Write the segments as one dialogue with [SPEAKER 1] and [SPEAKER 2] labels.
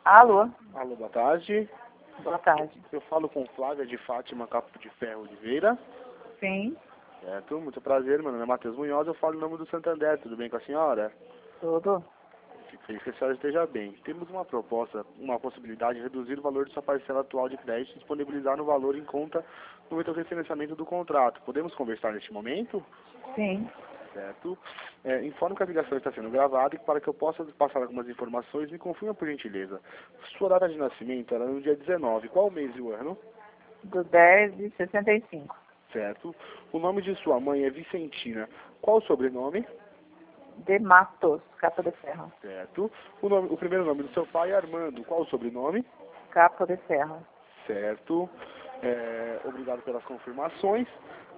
[SPEAKER 1] Alô?
[SPEAKER 2] Alô, boa tarde.
[SPEAKER 1] Boa tarde.
[SPEAKER 2] Eu falo com Flávia de Fátima Capo de Ferro Oliveira.
[SPEAKER 1] Sim,
[SPEAKER 2] Certo, muito prazer, meu nome é Matheus Munhoz, eu falo em nome do Santander, tudo bem com a senhora?
[SPEAKER 1] tudo?
[SPEAKER 2] Fico feliz que a senhora esteja bem. Temos uma proposta, uma possibilidade de reduzir o valor de sua parcela atual de crédito e disponibilizar no valor em conta no momento do refinanciamento do contrato. Podemos conversar neste momento?
[SPEAKER 1] Sim.
[SPEAKER 2] Certo. Informo que a ligação está sendo gravada e para que eu possa passar algumas informações, me confirma por gentileza. Sua data de nascimento era no dia 19. Qual o mês e o ano?
[SPEAKER 1] Do 10 de 65.
[SPEAKER 2] Certo. O nome de sua mãe é Vicentina. Qual o sobrenome?
[SPEAKER 1] De Matos, Capa de Ferro.
[SPEAKER 2] Certo. O primeiro nome do seu pai é Armando. Qual o sobrenome?
[SPEAKER 1] Capa de Ferro.
[SPEAKER 2] Certo. Obrigado pelas confirmações.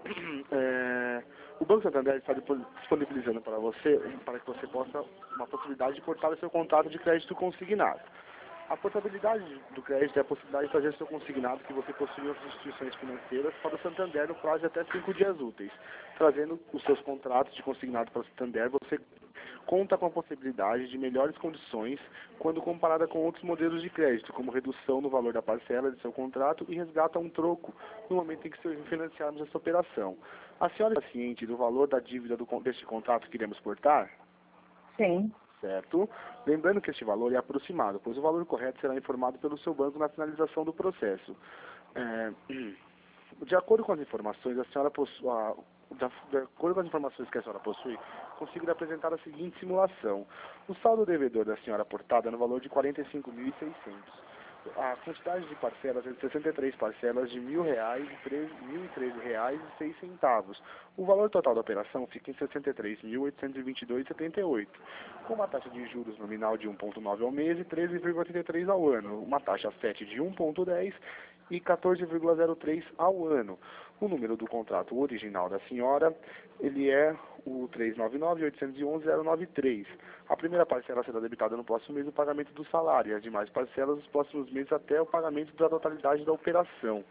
[SPEAKER 2] O Banco Santander está disponibilizando para você, para que você possa, uma possibilidade de cortar o seu contrato de crédito consignado. A portabilidade do crédito é a possibilidade de fazer seu consignado que você possui em outras instituições financeiras para o Santander no prazo de até 5 dias úteis. Trazendo os seus contratos de consignado para o Santander, você conta com a possibilidade de melhores condições quando comparada com outros modelos de crédito, como redução no valor da parcela de seu contrato e resgata um troco no momento em que financiarmos essa operação. A senhora está ciente do valor da dívida deste contrato que iremos portar?
[SPEAKER 1] Sim.
[SPEAKER 2] Certo? Lembrando que este valor é aproximado, pois o valor correto será informado pelo seu banco na finalização do processo. De acordo com as informações, a senhora de acordo com as informações que a senhora possui, consigo lhe apresentar a seguinte simulação. O saldo devedor da senhora portada é no valor de 45.600. A quantidade de parcelas é de 63 parcelas de R$ 1.013,06. O valor total da operação fica em R$ 63.822,78, com uma taxa de juros nominal de 1,9 ao mês e 13,83 ao ano, uma taxa FET de 1,10 e 14,03 ao ano. O número do contrato original da senhora, ele é o 399-811-093. A primeira parcela será debitada no próximo mês o pagamento do salário e as demais parcelas nos próximos meses até o pagamento da totalidade da operação.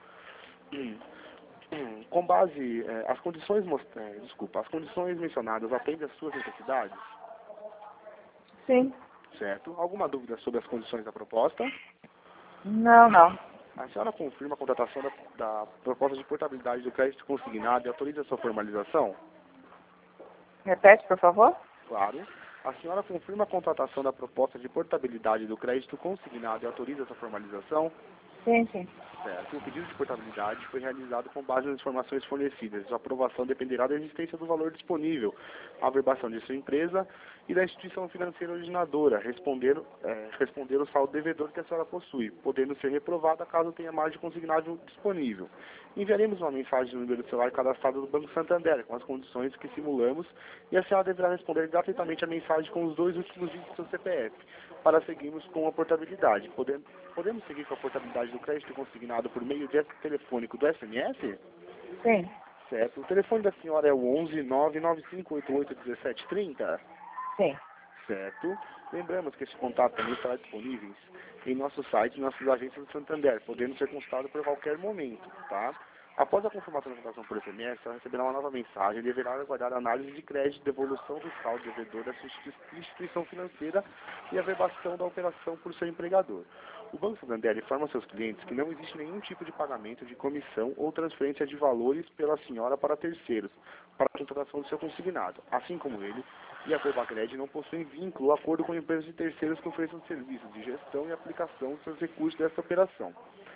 [SPEAKER 2] Com base, as condições mencionadas atendem às suas necessidades?
[SPEAKER 1] Sim.
[SPEAKER 2] Certo. Alguma dúvida sobre as condições da proposta?
[SPEAKER 1] Não, não.
[SPEAKER 2] A senhora confirma a contratação da proposta de portabilidade do crédito consignado e autoriza a sua formalização?
[SPEAKER 1] Repete, por favor?
[SPEAKER 2] Claro. A senhora confirma a contratação da proposta de portabilidade do crédito consignado e autoriza a sua formalização?
[SPEAKER 1] Sim, sim.
[SPEAKER 2] Certo. O pedido de portabilidade foi realizado com base nas informações fornecidas. Sua aprovação dependerá da existência do valor disponível, a averbação de sua empresa e da instituição financeira originadora, responder o saldo devedor que a senhora possui, podendo ser reprovada caso tenha margem consignável disponível. Enviaremos uma mensagem no número do celular cadastrado do Banco Santander, com as condições que simulamos, e a senhora deverá responder gratuitamente a mensagem com os 2 últimos dígitos do seu CPF, para seguirmos com a portabilidade. Podemos seguir com a portabilidade do crédito consignado por meio de telefônico do SMS?
[SPEAKER 1] Sim.
[SPEAKER 2] Certo. O telefone da senhora é o 11 99588 1730?
[SPEAKER 1] Sim.
[SPEAKER 2] Certo. Lembramos que esse contato também estará disponível em nosso site e nossas agências do Santander, podendo ser consultado por qualquer momento, tá? Após a confirmação da contratação por SMS, ela receberá uma nova mensagem e deverá aguardar a análise de crédito, devolução do saldo devedor da sua instituição financeira e a averbação da operação por seu empregador. O Banco Santander informa aos seus clientes que não existe nenhum tipo de pagamento de comissão ou transferência de valores pela senhora para terceiros, para a contratação do seu consignado. Assim como ele e a Verbacred não possuem vínculo ou acordo com empresas de terceiros que ofereçam serviços de gestão e aplicação dos seus recursos dessa operação.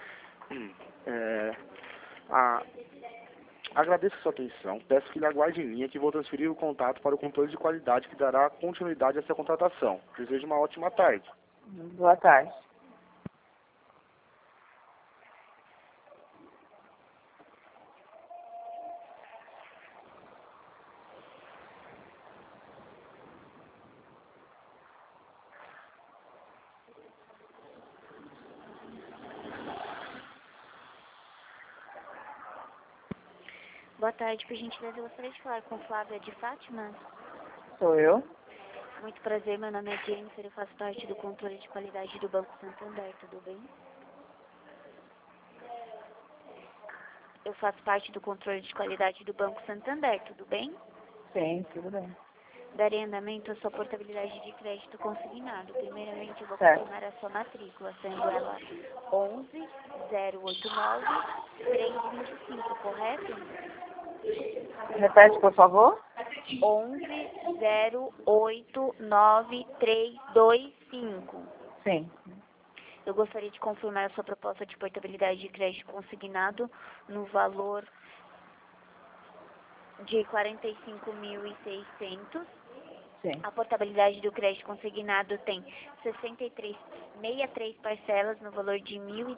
[SPEAKER 2] Agradeço a sua atenção, peço que lhe aguarde em linha que vou transferir o contato para o controle de qualidade que dará continuidade a essa contratação. Desejo uma ótima tarde.
[SPEAKER 1] Boa tarde.
[SPEAKER 3] Boa tarde, por gentileza, eu gostaria de falar com Flávia de Fátima.
[SPEAKER 1] Sou eu?
[SPEAKER 3] Muito prazer, meu nome é Jennifer, eu faço parte do controle de qualidade do Banco Santander, tudo bem? Eu faço parte do controle de qualidade do Banco Santander, tudo bem?
[SPEAKER 1] Sim, tudo bem.
[SPEAKER 3] Darei andamento à sua portabilidade de crédito consignado. Primeiramente, eu vou
[SPEAKER 1] Certo.
[SPEAKER 3] confirmar a sua matrícula, sendo ela 11.089.325, correto?
[SPEAKER 1] Repete, por favor.
[SPEAKER 3] 11.089.325.
[SPEAKER 1] Sim.
[SPEAKER 3] Eu gostaria de confirmar a sua proposta de portabilidade de crédito consignado no valor de 45.600.
[SPEAKER 1] Sim.
[SPEAKER 3] A portabilidade do crédito consignado tem 63 parcelas no valor de R$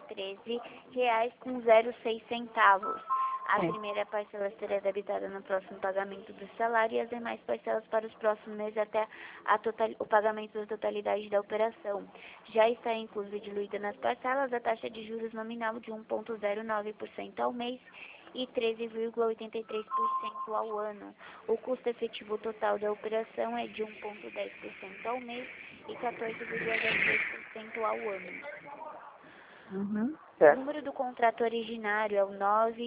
[SPEAKER 3] 1.013,06. A
[SPEAKER 1] Sim.
[SPEAKER 3] primeira parcela será debitada no próximo pagamento do salário e as demais parcelas para os próximos meses até o pagamento da totalidade da operação. Já está inclusa e diluída nas parcelas a taxa de juros nominal de 1,09% ao mês e 13,83% ao ano. O custo efetivo total da operação é de 1,10% ao mês e 14,02% ao ano.
[SPEAKER 1] Uhum.
[SPEAKER 3] O
[SPEAKER 1] Certo.
[SPEAKER 3] número do contrato originário é o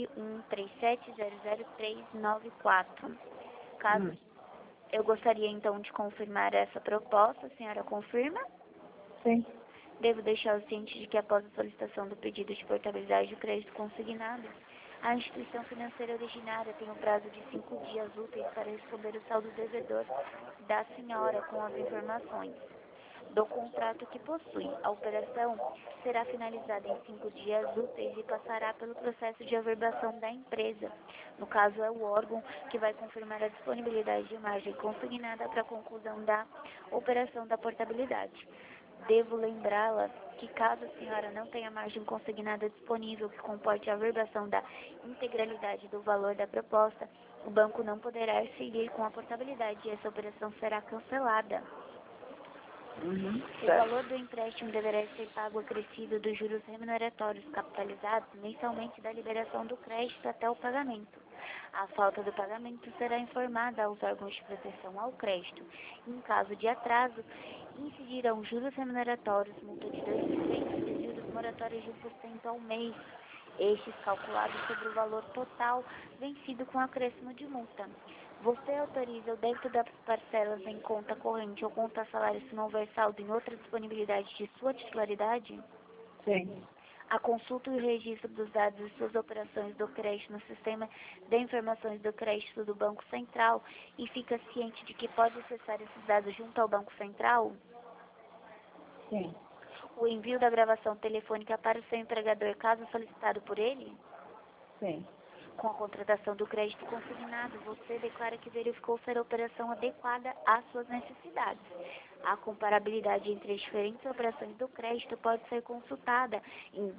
[SPEAKER 3] 913700394. Caso eu gostaria então de confirmar essa proposta, a senhora confirma?
[SPEAKER 1] Sim.
[SPEAKER 3] Devo deixar o ciente de que após a solicitação do pedido de portabilidade do crédito consignado, a instituição financeira originária tem o prazo de 5 dias úteis para responder o saldo devedor da senhora com as informações do contrato que possui. A operação será finalizada em 5 dias úteis e passará pelo processo de averbação da empresa. No caso, é o órgão que vai confirmar a disponibilidade de margem consignada para a conclusão da operação da portabilidade. Devo lembrá-la que caso a senhora não tenha margem consignada disponível que comporte a averbação da integralidade do valor da proposta, o banco não poderá seguir com a portabilidade e essa operação será cancelada.
[SPEAKER 1] Uhum.
[SPEAKER 3] O
[SPEAKER 1] Certo.
[SPEAKER 3] valor do empréstimo deverá ser pago acrescido dos juros remuneratórios capitalizados mensalmente da liberação do crédito até o pagamento. A falta do pagamento será informada aos órgãos de proteção ao crédito. Em caso de atraso, incidirão juros remuneratórios, multa de 2% e juros moratórios de 1% ao mês. Estes calculados sobre o valor total vencido com acréscimo de multa. Você autoriza o débito das parcelas em conta corrente ou conta salário se não houver saldo em outra disponibilidade de sua titularidade?
[SPEAKER 1] Sim.
[SPEAKER 3] A consulta e o registro dos dados de suas operações do crédito no sistema de informações do crédito do Banco Central e fica ciente de que pode acessar esses dados junto ao Banco Central?
[SPEAKER 1] Sim.
[SPEAKER 3] O envio da gravação telefônica para o seu empregador, caso solicitado por ele?
[SPEAKER 1] Sim.
[SPEAKER 3] Com a contratação do crédito consignado, você declara que verificou ser a operação adequada às suas necessidades. A comparabilidade entre as diferentes operações do crédito pode ser consultada em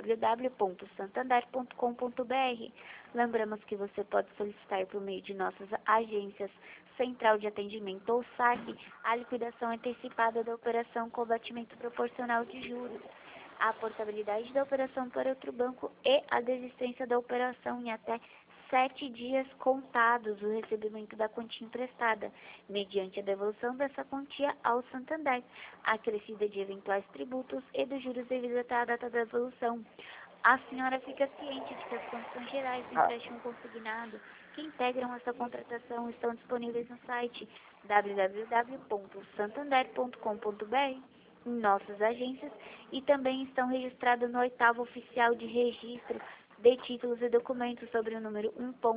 [SPEAKER 3] www.santander.com.br. Lembramos que você pode solicitar por meio de nossas agências Central de Atendimento ou SAC a liquidação antecipada da operação com batimento proporcional de juros, a portabilidade da operação para outro banco e a desistência da operação em até 7 dias contados do recebimento da quantia emprestada, mediante a devolução dessa quantia ao Santander, acrescida de eventuais tributos e dos juros devidos até a data da devolução. A senhora fica ciente de que as condições gerais do empréstimo consignado que integram essa contratação estão disponíveis no site www.santander.com.br, em nossas agências, e também estão registradas no 8º Oficial de Registro de Títulos e Documentos sobre o número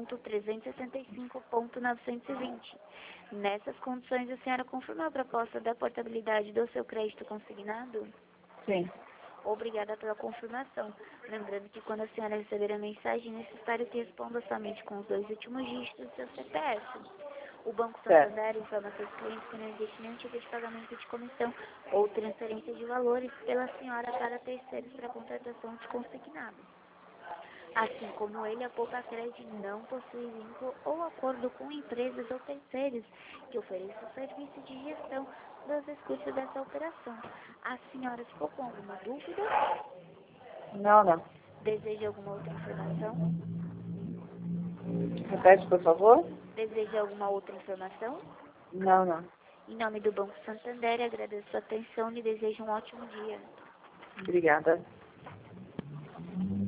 [SPEAKER 3] 1.365.920. Nessas condições, a senhora confirma a proposta da portabilidade do seu crédito consignado?
[SPEAKER 1] Sim.
[SPEAKER 3] Obrigada pela confirmação. Lembrando que quando a senhora receber a mensagem, é necessário que responda somente com os 2 últimos dígitos do seu CPF. O Banco Santander informa seus clientes que não existe nenhum tipo de pagamento de comissão ou transferência de valores pela senhora para terceiros para contratação de consignado. Assim como ele, a Poupa-Crédito não possui vínculo ou acordo com empresas ou terceiros que ofereçam serviço de gestão dos recursos dessa operação. A senhora ficou com alguma dúvida?
[SPEAKER 1] Não.
[SPEAKER 3] Deseja alguma outra informação?
[SPEAKER 1] Repete, por favor.
[SPEAKER 3] Deseja alguma outra informação?
[SPEAKER 1] Não.
[SPEAKER 3] Em nome do Banco Santander, agradeço a atenção e desejo um ótimo dia.
[SPEAKER 1] Obrigada.